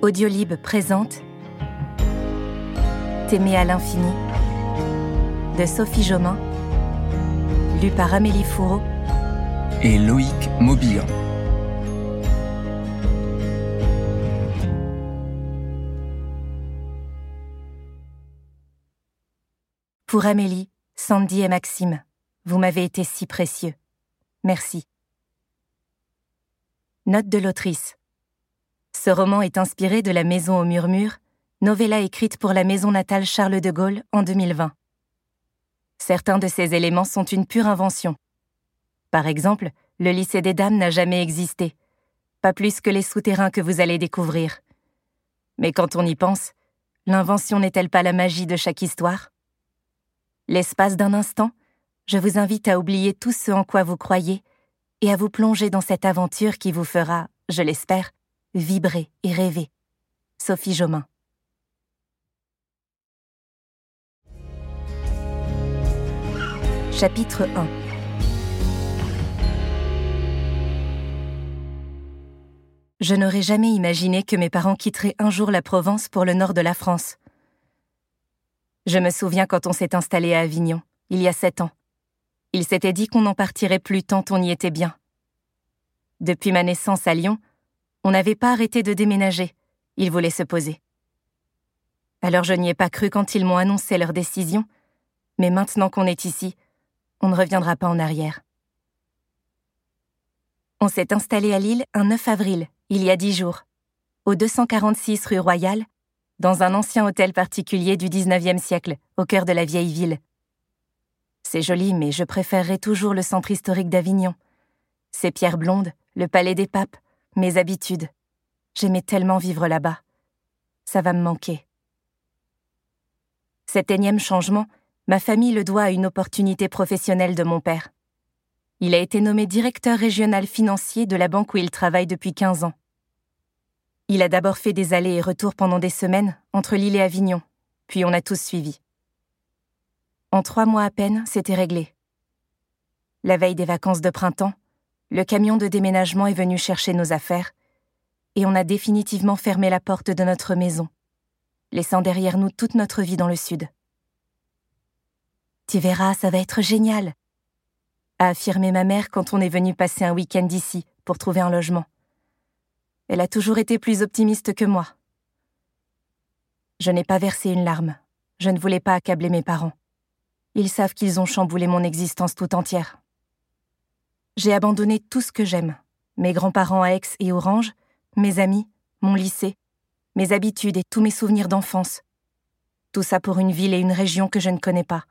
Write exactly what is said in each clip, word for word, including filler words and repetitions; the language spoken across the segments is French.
Audiolib présente T'aimer à l'infini de Sophie Jomain, lu par Amélie Fourreau et Loïc Maubian. Pour Amélie, Sandy et Maxime, vous m'avez été si précieux. Merci. Note de l'autrice. Ce roman est inspiré de La Maison au murmure, novella écrite pour la maison natale Charles de Gaulle en deux mille vingt. Certains de ces éléments sont une pure invention. Par exemple, le lycée des dames n'a jamais existé, pas plus que les souterrains que vous allez découvrir. Mais quand on y pense, l'invention n'est-elle pas la magie de chaque histoire ? L'espace d'un instant, je vous invite à oublier tout ce en quoi vous croyez et à vous plonger dans cette aventure qui vous fera, je l'espère, vibrer et rêver. Sophie Jomain. Chapitre un. Je n'aurais jamais imaginé que mes parents quitteraient un jour la Provence pour le nord de la France. Je me souviens quand on s'est installé à Avignon, il y a sept ans. Ils s'étaient dit qu'on n'en partirait plus tant on y était bien. Depuis ma naissance à Lyon, on n'avait pas arrêté de déménager. Ils voulaient se poser. Alors je n'y ai pas cru quand ils m'ont annoncé leur décision, mais maintenant qu'on est ici, on ne reviendra pas en arrière. On s'est installé à Lille un neuf avril, il y a dix jours, au deux cent quarante-six rue Royale, dans un ancien hôtel particulier du dix-neuvième siècle, au cœur de la vieille ville. C'est joli, mais je préférerais toujours le centre historique d'Avignon. Ses pierres blondes, le palais des papes, mes habitudes. J'aimais tellement vivre là-bas. Ça va me manquer. Cet énième changement, ma famille le doit à une opportunité professionnelle de mon père. Il a été nommé directeur régional financier de la banque où il travaille depuis quinze ans. Il a d'abord fait des allers et retours pendant des semaines entre Lille et Avignon, puis on a tous suivi. En trois mois à peine, c'était réglé. La veille des vacances de printemps, le camion de déménagement est venu chercher nos affaires et on a définitivement fermé la porte de notre maison, laissant derrière nous toute notre vie dans le sud. « Tu verras, ça va être génial !» a affirmé ma mère quand on est venu passer un week-end ici pour trouver un logement. Elle a toujours été plus optimiste que moi. Je n'ai pas versé une larme. Je ne voulais pas accabler mes parents. Ils savent qu'ils ont chamboulé mon existence tout entière. J'ai abandonné tout ce que j'aime. Mes grands-parents à Aix et Orange, mes amis, mon lycée, mes habitudes et tous mes souvenirs d'enfance. Tout ça pour une ville et une région que je ne connais pas.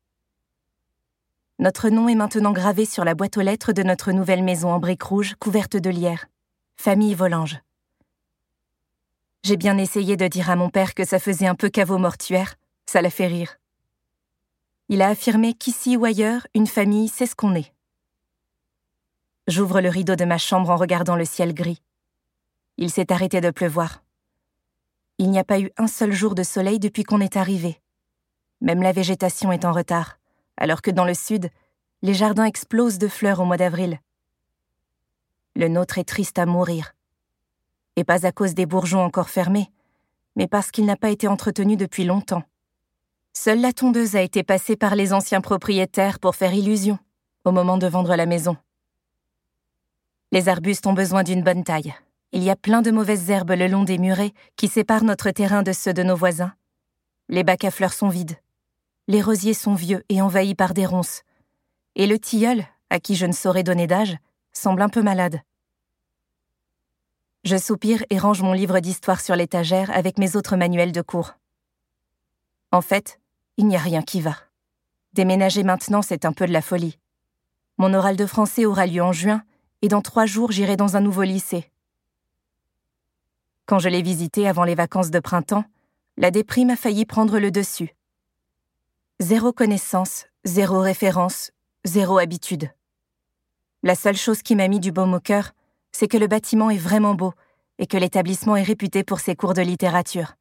Notre nom est maintenant gravé sur la boîte aux lettres de notre nouvelle maison en briques rouges couverte de lierre. Famille Volange. J'ai bien essayé de dire à mon père que ça faisait un peu caveau mortuaire, ça l'a fait rire. Il a affirmé qu'ici ou ailleurs, une famille, c'est ce qu'on est. J'ouvre le rideau de ma chambre en regardant le ciel gris. Il s'est arrêté de pleuvoir. Il n'y a pas eu un seul jour de soleil depuis qu'on est arrivé. Même la végétation est en retard, alors que dans le sud, les jardins explosent de fleurs au mois d'avril. Le nôtre est triste à mourir. Et pas à cause des bourgeons encore fermés, mais parce qu'il n'a pas été entretenu depuis longtemps. Seule la tondeuse a été passée par les anciens propriétaires pour faire illusion, au moment de vendre la maison. Les arbustes ont besoin d'une bonne taille. Il y a plein de mauvaises herbes le long des murets qui séparent notre terrain de ceux de nos voisins. Les bacs à fleurs sont vides. Les rosiers sont vieux et envahis par des ronces. Et le tilleul, à qui je ne saurais donner d'âge, semble un peu malade. Je soupire et range mon livre d'histoire sur l'étagère avec mes autres manuels de cours. En fait, il n'y a rien qui va. Déménager maintenant, c'est un peu de la folie. Mon oral de français aura lieu en juin et dans trois jours, j'irai dans un nouveau lycée. Quand je l'ai visité avant les vacances de printemps, la déprime a failli prendre le dessus. Zéro connaissance, zéro référence, zéro habitude. La seule chose qui m'a mis du baume au cœur, c'est que le bâtiment est vraiment beau et que l'établissement est réputé pour ses cours de littérature.